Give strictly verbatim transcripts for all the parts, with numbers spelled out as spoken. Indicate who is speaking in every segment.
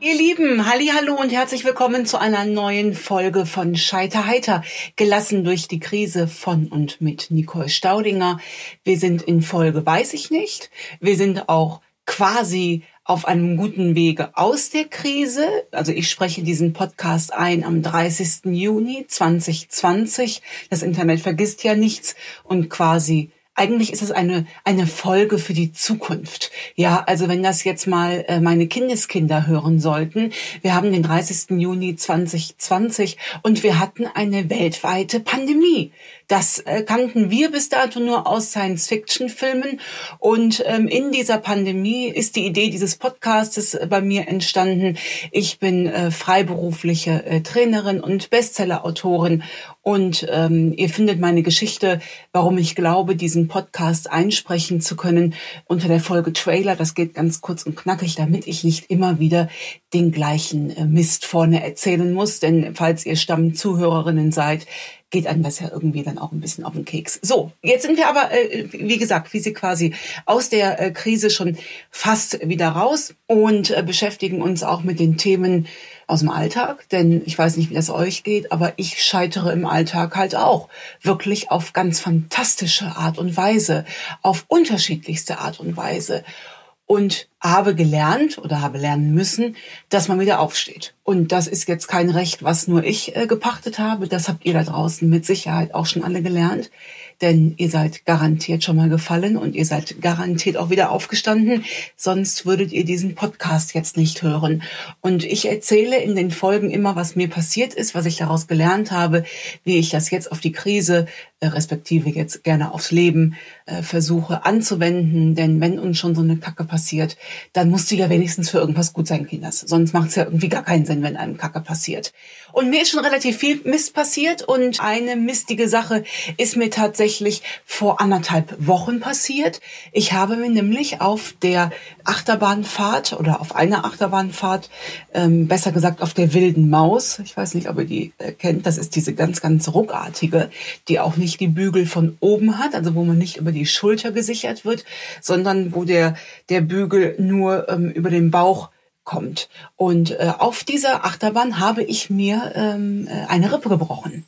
Speaker 1: Ihr Lieben, hallihallo und herzlich willkommen zu einer neuen Folge von Scheiter-Heiter, gelassen durch die Krise von und mit Nicole Staudinger. Wir sind in Folge weiß ich nicht. Wir sind auch quasi auf einem guten Wege aus der Krise. Also ich spreche diesen Podcast ein am dreißigsten Juni zweitausendzwanzig. Das Internet vergisst ja nichts und quasi eigentlich ist es eine eine Folge für die Zukunft. Ja, also wenn das jetzt mal äh, meine Kindeskinder hören sollten. Wir haben den dreißigsten Juni zweitausendzwanzig und wir hatten eine weltweite Pandemie. Das äh, kannten wir bis dato nur aus Science-Fiction-Filmen. Und ähm, in dieser Pandemie ist die Idee dieses Podcastes äh, bei mir entstanden. Ich bin äh, freiberufliche äh, Trainerin und Bestseller-Autorin. Und ähm, ihr findet meine Geschichte, warum ich glaube, diesen Podcast einsprechen zu können, unter der Folge Trailer. Das geht ganz kurz und knackig, damit ich nicht immer wieder den gleichen äh, Mist vorne erzählen muss. Denn falls ihr Stammzuhörerinnen seid, geht einem das ja irgendwie dann auch ein bisschen auf den Keks. So, jetzt sind wir aber, äh, wie gesagt, wie sie quasi aus der äh, Krise schon fast wieder raus und äh, beschäftigen uns auch mit den Themen aus dem Alltag. Denn ich weiß nicht, wie das euch geht, aber ich scheitere im Alltag halt auch wirklich auf ganz fantastische Art und Weise, auf unterschiedlichste Art und Weise. Und habe gelernt oder habe lernen müssen, dass man wieder aufsteht. Und das ist jetzt kein Recht, was nur ich äh, gepachtet habe. Das habt ihr da draußen mit Sicherheit auch schon alle gelernt. Denn ihr seid garantiert schon mal gefallen und ihr seid garantiert auch wieder aufgestanden. Sonst würdet ihr diesen Podcast jetzt nicht hören. Und ich erzähle in den Folgen immer, was mir passiert ist, was ich daraus gelernt habe, wie ich das jetzt auf die Krise, äh, respektive jetzt gerne aufs Leben, äh, versuche anzuwenden. Denn wenn uns schon so eine Kacke passiert, dann musst du ja wenigstens für irgendwas gut sein, Kinders. Sonst macht es ja irgendwie gar keinen Sinn, wenn einem Kacke passiert. Und mir ist schon relativ viel Mist passiert und eine mistige Sache ist mir tatsächlich vor anderthalb Wochen passiert. Ich habe mir nämlich auf der Achterbahnfahrt oder auf einer Achterbahnfahrt, ähm, besser gesagt auf der Wilden Maus, ich weiß nicht, ob ihr die äh, kennt, das ist diese ganz, ganz ruckartige, die auch nicht die Bügel von oben hat, also wo man nicht über die Schulter gesichert wird, sondern wo der, der Bügel nur ähm, über den Bauch kommt. Und äh, auf dieser Achterbahn habe ich mir ähm, eine Rippe gebrochen.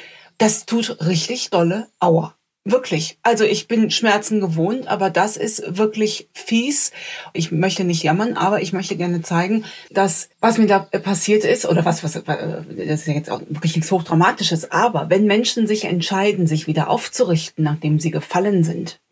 Speaker 1: Das tut richtig dolle Aua. Wirklich. Also ich bin Schmerzen gewohnt, aber das ist wirklich fies. Ich möchte nicht jammern, aber ich möchte gerne zeigen, dass was mir da passiert ist, oder was, was, das ist ja jetzt auch wirklich nichts Hochdramatisches, aber wenn Menschen sich entscheiden, sich wieder aufzurichten, nachdem sie gefallen sind,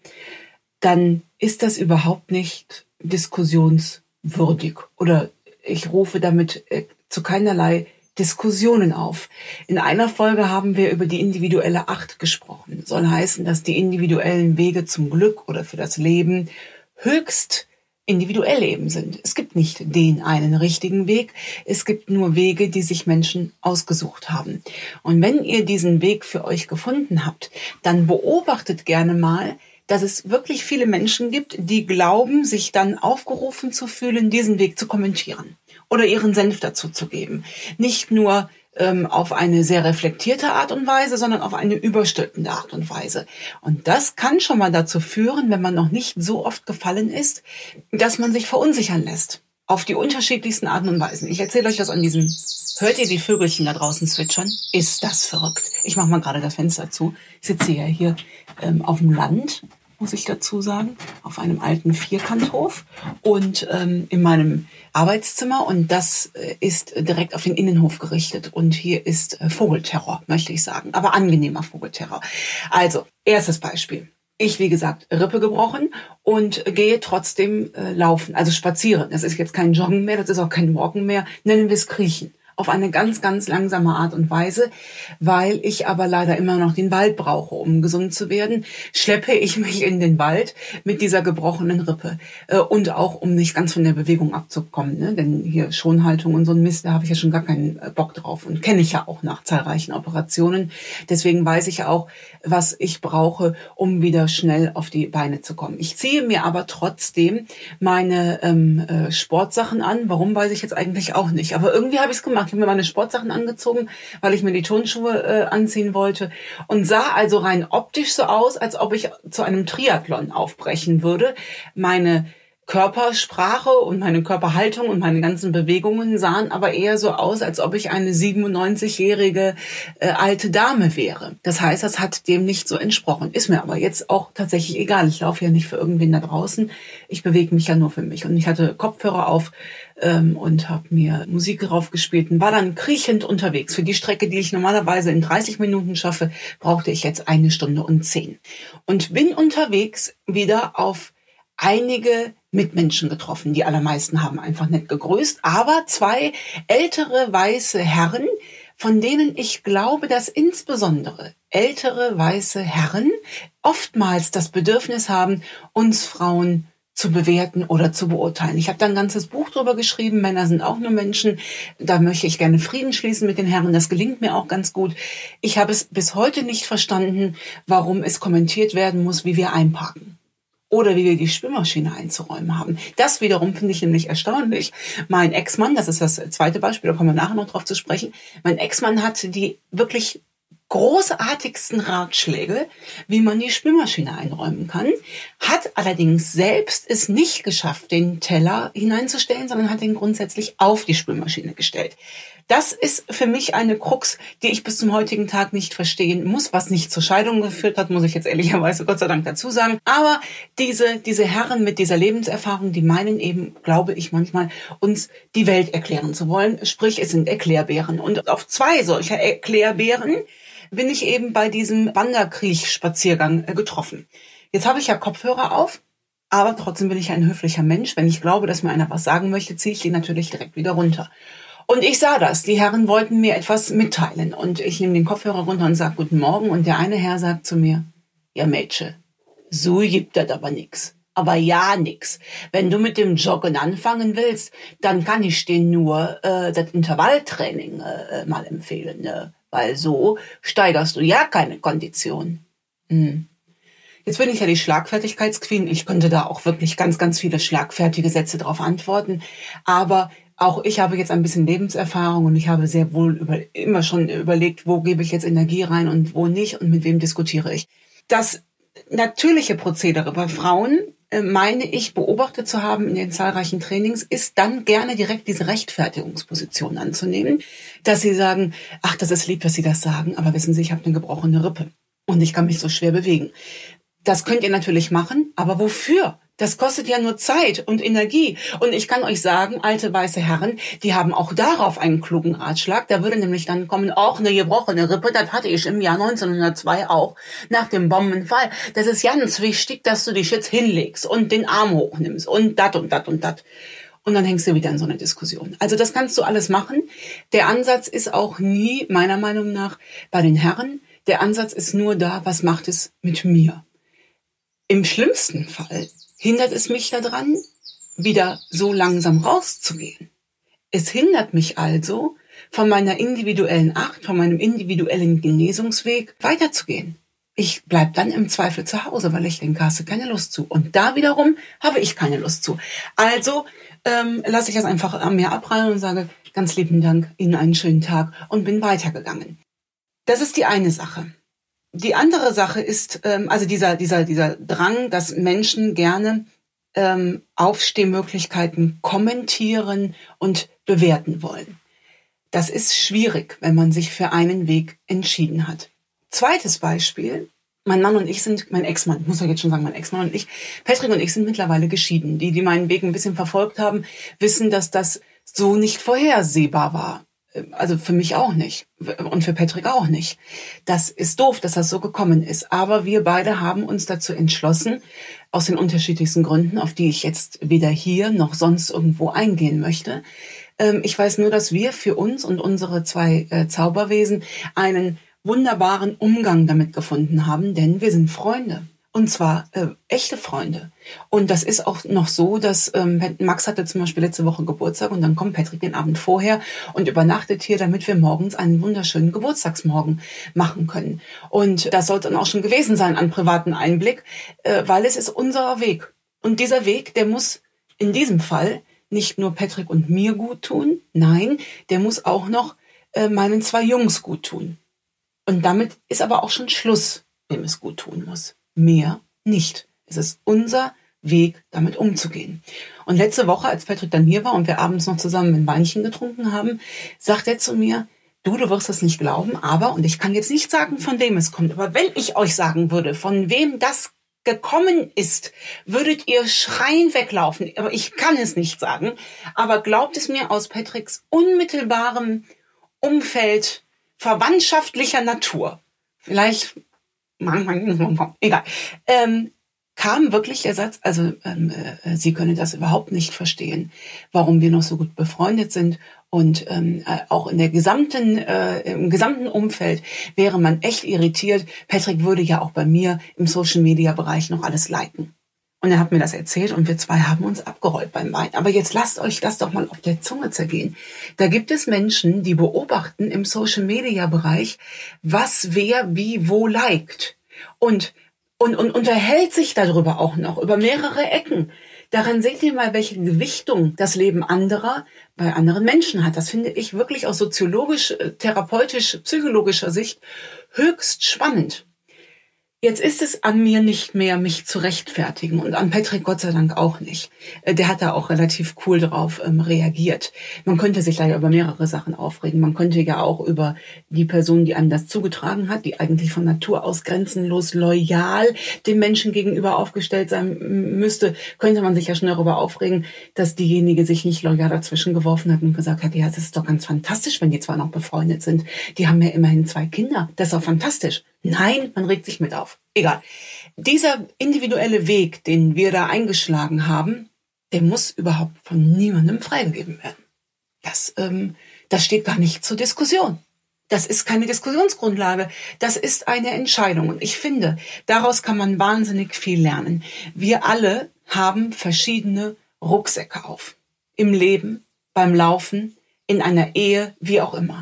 Speaker 1: dann ist das überhaupt nicht diskussionswürdig. Oder ich rufe damit äh, zu keinerlei Diskussionen auf. In einer Folge haben wir über die individuelle Acht gesprochen. Soll heißen, dass die individuellen Wege zum Glück oder für das Leben höchst individuell eben sind. Es gibt nicht den einen richtigen Weg. Es gibt nur Wege, die sich Menschen ausgesucht haben. Und wenn ihr diesen Weg für euch gefunden habt, dann beobachtet gerne mal, dass es wirklich viele Menschen gibt, die glauben, sich dann aufgerufen zu fühlen, diesen Weg zu kommentieren oder ihren Senf dazu zu geben. Nicht nur ähm, auf eine sehr reflektierte Art und Weise, sondern auf eine überstülpende Art und Weise. Und das kann schon mal dazu führen, wenn man noch nicht so oft gefallen ist, dass man sich verunsichern lässt. Auf die unterschiedlichsten Arten und Weisen. Ich erzähle euch das an diesem... Hört ihr die Vögelchen da draußen zwitschern? Ist das verrückt. Ich mache mal gerade das Fenster zu. Ich sitze ja hier ähm, auf dem Land, muss ich dazu sagen, auf einem alten Vierkanthof und ähm, in meinem Arbeitszimmer. Und das äh, ist direkt auf den Innenhof gerichtet. Und hier ist äh, Vogelterror, möchte ich sagen. Aber angenehmer Vogelterror. Also, erstes Beispiel. Ich, wie gesagt, Rippe gebrochen und gehe trotzdem äh, laufen, also spazieren. Das ist jetzt kein Joggen mehr, das ist auch kein Walken mehr. Nennen wir es Kriechen. Auf eine ganz, ganz langsame Art und Weise, weil ich aber leider immer noch den Wald brauche, um gesund zu werden, schleppe ich mich in den Wald mit dieser gebrochenen Rippe. Äh, und auch, um nicht ganz von der Bewegung abzukommen, ne? Denn hier Schonhaltung und so ein Mist, da habe ich ja schon gar keinen Bock drauf und kenne ich ja auch nach zahlreichen Operationen. Deswegen weiß ich auch, was ich brauche, um wieder schnell auf die Beine zu kommen. Ich ziehe mir aber trotzdem meine ähm, äh, Sportsachen an. Warum, weiß ich jetzt eigentlich auch nicht. Aber irgendwie habe ich es gemacht. Ich habe mir meine Sportsachen angezogen, weil ich mir die Turnschuhe äh, anziehen wollte und sah also rein optisch so aus, als ob ich zu einem Triathlon aufbrechen würde. Meine Körpersprache und meine Körperhaltung und meine ganzen Bewegungen sahen aber eher so aus, als ob ich eine siebenundneunzigjährige äh, alte Dame wäre. Das heißt, das hat dem nicht so entsprochen. Ist mir aber jetzt auch tatsächlich egal. Ich laufe ja nicht für irgendwen da draußen. Ich bewege mich ja nur für mich. Und ich hatte Kopfhörer auf ähm, und habe mir Musik drauf gespielt und war dann kriechend unterwegs. Für die Strecke, die ich normalerweise in dreißig Minuten schaffe, brauchte ich jetzt eine Stunde und zehn. Und bin unterwegs wieder auf einige Mitmenschen getroffen. Die allermeisten haben einfach nett gegrüßt, aber zwei ältere weiße Herren, von denen ich glaube, dass insbesondere ältere weiße Herren oftmals das Bedürfnis haben, uns Frauen zu bewerten oder zu beurteilen. Ich habe da ein ganzes Buch drüber geschrieben, Männer sind auch nur Menschen. Da möchte ich gerne Frieden schließen mit den Herren. Das gelingt mir auch ganz gut. Ich habe es bis heute nicht verstanden, warum es kommentiert werden muss, wie wir einparken. Oder wie wir die Spülmaschine einzuräumen haben. Das wiederum finde ich nämlich erstaunlich. Mein Ex-Mann, das ist das zweite Beispiel, da kommen wir nachher noch drauf zu sprechen. Mein Ex-Mann hat die wirklich großartigsten Ratschläge, wie man die Spülmaschine einräumen kann, hat allerdings selbst es nicht geschafft, den Teller hineinzustellen, sondern hat ihn grundsätzlich auf die Spülmaschine gestellt. Das ist für mich eine Krux, die ich bis zum heutigen Tag nicht verstehen muss, was nicht zur Scheidung geführt hat, muss ich jetzt ehrlicherweise Gott sei Dank dazu sagen. Aber diese, diese Herren mit dieser Lebenserfahrung, die meinen eben, glaube ich manchmal, uns die Welt erklären zu wollen. Sprich, es sind Erklärbären. Und auf zwei solcher Erklärbären bin ich eben bei diesem Wanderkriech-Spaziergang getroffen. Jetzt habe ich ja Kopfhörer auf, aber trotzdem bin ich ein höflicher Mensch. Wenn ich glaube, dass mir einer was sagen möchte, ziehe ich die natürlich direkt wieder runter. Und ich sah das. Die Herren wollten mir etwas mitteilen. Und ich nehme den Kopfhörer runter und sage Guten Morgen. Und der eine Herr sagt zu mir, ja Mädchen, so gibt das aber nix. Aber ja nix. Wenn du mit dem Joggen anfangen willst, dann kann ich dir nur äh, das Intervalltraining äh, mal empfehlen. Ne? Weil so steigerst du ja keine Kondition. Hm. Jetzt bin ich ja die Schlagfertigkeitsqueen. Ich könnte da auch wirklich ganz, ganz viele schlagfertige Sätze drauf antworten. Aber auch ich habe jetzt ein bisschen Lebenserfahrung und ich habe sehr wohl über, immer schon überlegt, wo gebe ich jetzt Energie rein und wo nicht und mit wem diskutiere ich. Das natürliche Prozedere bei Frauen, äh, meine ich, beobachtet zu haben in den zahlreichen Trainings, ist dann gerne direkt diese Rechtfertigungsposition anzunehmen, dass sie sagen, ach, das ist lieb, dass Sie das sagen, aber wissen Sie, ich habe eine gebrochene Rippe und ich kann mich so schwer bewegen. Das könnt ihr natürlich machen, aber wofür? Das kostet ja nur Zeit und Energie. Und ich kann euch sagen, alte weiße Herren, die haben auch darauf einen klugen Ratschlag. Da würde nämlich dann kommen, auch eine gebrochene Rippe, das hatte ich im Jahr neunzehnhundertzwei auch, nach dem Bombenfall. Das ist ganz wichtig, dass du dich jetzt hinlegst und den Arm hochnimmst und dat und dat und dat. Und dann hängst du wieder in so eine Diskussion. Also das kannst du alles machen. Der Ansatz ist auch nie, meiner Meinung nach, bei den Herren. Der Ansatz ist nur da, was macht es mit mir? Im schlimmsten Fall hindert es mich daran, wieder so langsam rauszugehen. Es hindert mich also, von meiner individuellen Art, von meinem individuellen Genesungsweg weiterzugehen. Ich bleib dann im Zweifel zu Hause, weil ich denke, hast du keine Lust zu. Und da wiederum habe ich keine Lust zu. Also ähm, lasse ich das einfach an mir abprallen und sage, ganz lieben Dank, Ihnen einen schönen Tag und bin weitergegangen. Das ist die eine Sache. Die andere Sache ist, ähm, also dieser, dieser, dieser Drang, dass Menschen gerne ähm, Aufstehmöglichkeiten kommentieren und bewerten wollen. Das ist schwierig, wenn man sich für einen Weg entschieden hat. Zweites Beispiel, mein Mann und ich sind, mein Ex-Mann, muss ich jetzt schon sagen, mein Ex-Mann und ich, Patrick und ich sind mittlerweile geschieden. Die, die meinen Weg ein bisschen verfolgt haben, wissen, dass das so nicht vorhersehbar war. Also für mich auch nicht und für Patrick auch nicht. Das ist doof, dass das so gekommen ist. Aber wir beide haben uns dazu entschlossen, aus den unterschiedlichsten Gründen, auf die ich jetzt weder hier noch sonst irgendwo eingehen möchte. Ich weiß nur, dass wir für uns und unsere zwei Zauberwesen einen wunderbaren Umgang damit gefunden haben, denn wir sind Freunde. Und zwar äh, echte Freunde. Und das ist auch noch so, dass ähm, Max hatte zum Beispiel letzte Woche Geburtstag und dann kommt Patrick den Abend vorher und übernachtet hier, damit wir morgens einen wunderschönen Geburtstagsmorgen machen können. Und das sollte dann auch schon gewesen sein an privaten Einblick, äh, weil es ist unser Weg. Und dieser Weg, der muss in diesem Fall nicht nur Patrick und mir gut tun, nein, der muss auch noch äh, meinen zwei Jungs gut tun. Und damit ist aber auch schon Schluss, wem es gut tun muss. Mehr nicht. Es ist unser Weg, damit umzugehen. Und letzte Woche, als Patrick dann hier war und wir abends noch zusammen ein Weinchen getrunken haben, sagt er zu mir, du, du wirst es nicht glauben, aber, und ich kann jetzt nicht sagen, von wem es kommt, aber wenn ich euch sagen würde, von wem das gekommen ist, würdet ihr schreien weglaufen. Aber ich kann es nicht sagen. Aber glaubt es mir, aus Patricks unmittelbarem Umfeld, verwandtschaftlicher Natur, vielleicht, egal, ähm, kam wirklich der Satz, also ähm, äh, sie könne das überhaupt nicht verstehen, warum wir noch so gut befreundet sind. Und ähm, äh, auch in der gesamten, äh, im gesamten Umfeld wäre man echt irritiert. Patrick würde ja auch bei mir im Social-Media-Bereich noch alles liken. Und er hat mir das erzählt und wir zwei haben uns abgerollt beim Wein. Aber jetzt lasst euch das doch mal auf der Zunge zergehen. Da gibt es Menschen, die beobachten im Social-Media-Bereich, was wer wie wo liked. Und, und, und unterhält sich darüber auch noch, über mehrere Ecken. Daran seht ihr mal, welche Gewichtung das Leben anderer bei anderen Menschen hat. Das finde ich wirklich aus soziologisch, therapeutisch, psychologischer Sicht höchst spannend. Jetzt ist es an mir nicht mehr, mich zu rechtfertigen und an Patrick Gott sei Dank auch nicht. Der hat da auch relativ cool drauf ähm, reagiert. Man könnte sich leider über mehrere Sachen aufregen. Man könnte ja auch über die Person, die einem das zugetragen hat, die eigentlich von Natur aus grenzenlos loyal dem Menschen gegenüber aufgestellt sein müsste, könnte man sich ja schon darüber aufregen, dass diejenige sich nicht loyal dazwischen geworfen hat und gesagt hat, ja, es ist doch ganz fantastisch, wenn die zwar noch befreundet sind. Die haben ja immerhin zwei Kinder. Das ist doch fantastisch. Nein, man regt sich mit auf. Egal. Dieser individuelle Weg, den wir da eingeschlagen haben, der muss überhaupt von niemandem freigegeben werden. Das, ähm, das steht gar nicht zur Diskussion. Das ist keine Diskussionsgrundlage. Das ist eine Entscheidung. Und ich finde, daraus kann man wahnsinnig viel lernen. Wir alle haben verschiedene Rucksäcke auf. Im Leben, beim Laufen, in einer Ehe, wie auch immer.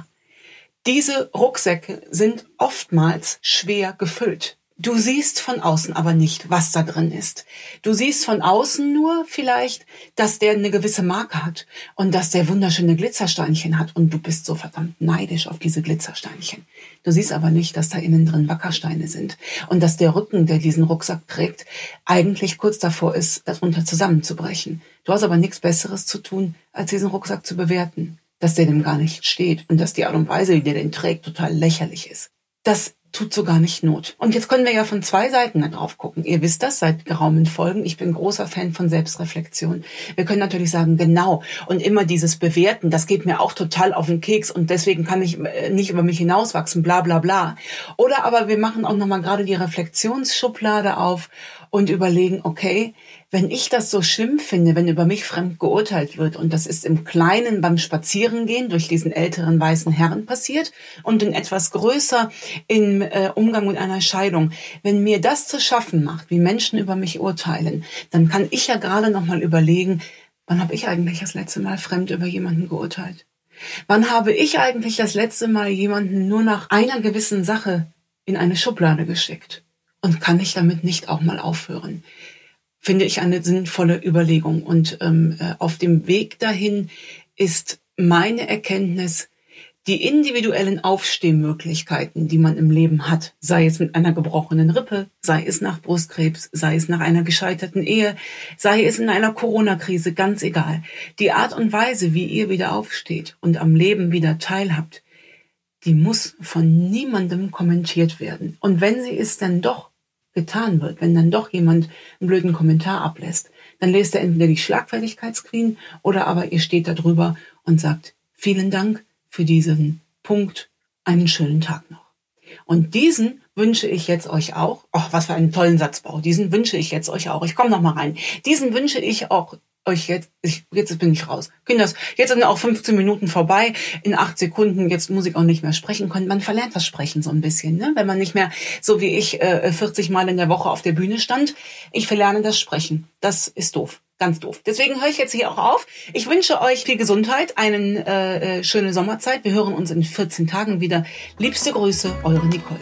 Speaker 1: Diese Rucksäcke sind oftmals schwer gefüllt. Du siehst von außen aber nicht, was da drin ist. Du siehst von außen nur vielleicht, dass der eine gewisse Marke hat und dass der wunderschöne Glitzersteinchen hat und du bist so verdammt neidisch auf diese Glitzersteinchen. Du siehst aber nicht, dass da innen drin Wackersteine sind und dass der Rücken, der diesen Rucksack trägt, eigentlich kurz davor ist, darunter zusammenzubrechen. Du hast aber nichts Besseres zu tun, als diesen Rucksack zu bewerten. Dass der dem gar nicht steht und dass die Art und Weise, wie der den trägt, total lächerlich ist. Das tut so gar nicht Not. Und jetzt können wir ja von zwei Seiten da drauf gucken. Ihr wisst das seit geraumen Folgen. Ich bin großer Fan von Selbstreflexion. Wir können natürlich sagen, genau. Und immer dieses Bewerten, das geht mir auch total auf den Keks und deswegen kann ich nicht über mich hinauswachsen, bla bla bla. Oder aber wir machen auch nochmal gerade die Reflexionsschublade auf und überlegen, okay, wenn ich das so schlimm finde, wenn über mich fremd geurteilt wird, und das ist im Kleinen beim Spazierengehen durch diesen älteren weißen Herrn passiert und in etwas größer im äh, Umgang mit einer Scheidung, wenn mir das zu schaffen macht, wie Menschen über mich urteilen, dann kann ich ja gerade noch mal überlegen, wann habe ich eigentlich das letzte Mal fremd über jemanden geurteilt? Wann habe ich eigentlich das letzte Mal jemanden nur nach einer gewissen Sache in eine Schublade geschickt? Und kann ich damit nicht auch mal aufhören? Finde ich eine sinnvolle Überlegung. Und ähm, auf dem Weg dahin ist meine Erkenntnis, die individuellen Aufstehmöglichkeiten, die man im Leben hat, sei es mit einer gebrochenen Rippe, sei es nach Brustkrebs, sei es nach einer gescheiterten Ehe, sei es in einer Corona-Krise, ganz egal. Die Art und Weise, wie ihr wieder aufsteht und am Leben wieder teilhabt, die muss von niemandem kommentiert werden. Und wenn sie es dann doch getan wird, wenn dann doch jemand einen blöden Kommentar ablässt, dann lest er entweder die Schlagfertigkeitsqueen oder aber ihr steht da drüber und sagt, vielen Dank für diesen Punkt, einen schönen Tag noch. Und diesen wünsche ich jetzt euch auch, ach, was für einen tollen Satzbau, diesen wünsche ich jetzt euch auch, ich komme noch mal rein, diesen wünsche ich auch euch jetzt, ich, jetzt bin ich raus. Kinders, jetzt sind auch fünfzehn Minuten vorbei, in acht Sekunden, jetzt muss ich auch nicht mehr sprechen können. Man verlernt das Sprechen so ein bisschen, ne? Wenn man nicht mehr, so wie ich, äh, vierzig Mal in der Woche auf der Bühne stand. Ich verlerne das Sprechen. Das ist doof. Ganz doof. Deswegen höre ich jetzt hier auch auf. Ich wünsche euch viel Gesundheit, eine äh, schöne Sommerzeit. Wir hören uns in vierzehn Tagen wieder. Liebste Grüße, eure Nicole.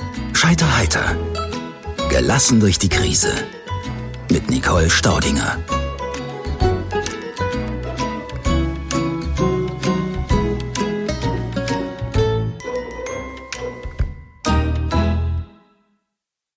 Speaker 2: Scheiter heiter. Gelassen durch die Krise. Mit Nicole Staudinger.